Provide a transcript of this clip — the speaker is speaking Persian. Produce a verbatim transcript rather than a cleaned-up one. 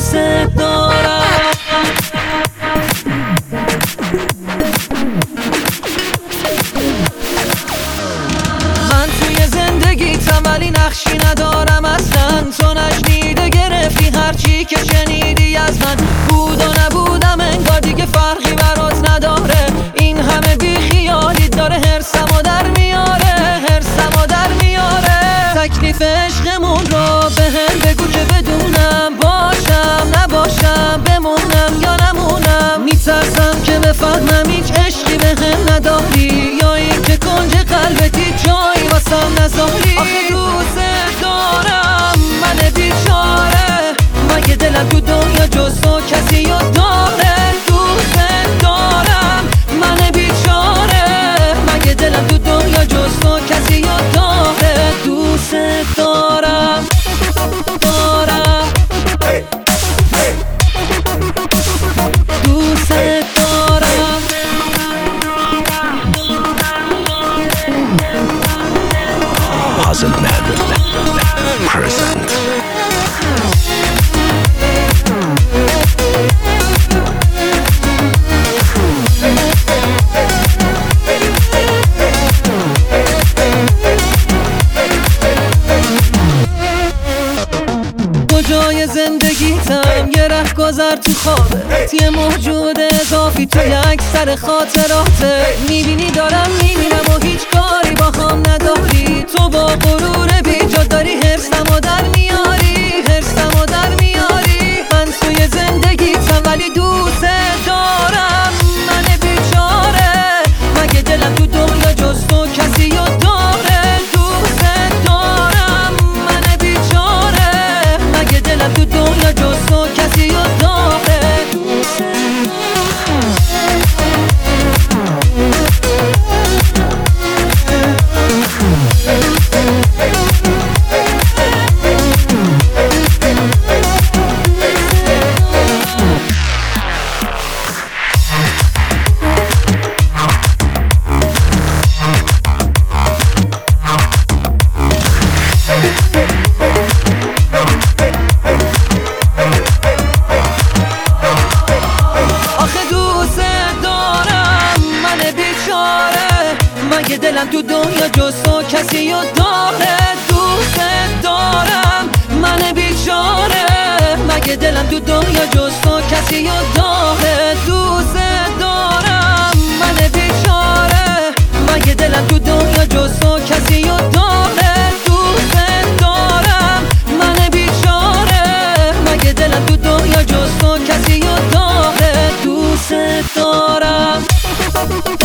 دوست دارم. من توی زندگیتم ولی نقشی ندارم اصلا. تو نشنیده گرفتی هرچی که شنیدی از من. بود و نبودم انگار دیگه فرقی برات نداره. این همه بی خیالی داره هرسمو در میاره، هرسمو در میاره. تکلیف عشقمون رو به هم بگو که بدونم، باشم نباشم، بمونم یا نمونم. میترسم که بفهمم هیچ عشقی به هم نداری، یا این که کنج قلبتی جایی واسم نذاری. آخه دوست دارم من بیچاره، مگه دلم تو دنیا جز تو کسی رو داره. دوست دارم من بیچاره، مگه دلم تو دنیا جز تو کسی رو داره. دوست دارم دارم دوست دارم. Puzzle Man present. کجای زندگیتم یه ره گذر تو خوابت، یه موجود اضافی تو یک سر خاطراته. میبینی دارم میبینم و هیچ کاری با هم نداری. تو با غرور بیجا داری هرسمو در میاری، هرسمو در میاری. من توی زندگیتم ولی دوست دارم من بیچاره، مگه دلم تو دنیا جز تو کسی رو داره. دوست دارم من بیچاره، مگه دلم تو دنیا جز تو کسی رو داره. دوست مگه دلم تو دنیا جز تو کسی رو داره. دوست دارم من بیچاره، مگه دلم تو دنیا جز تو کسی رو داره. دوست دارم من بیچاره، مگه دلم تو دنیا جز تو کسی رو داره. دوست دارم من بیچاره، مگه دلم تو دنیا جز تو کسی رو داره. دوست دارم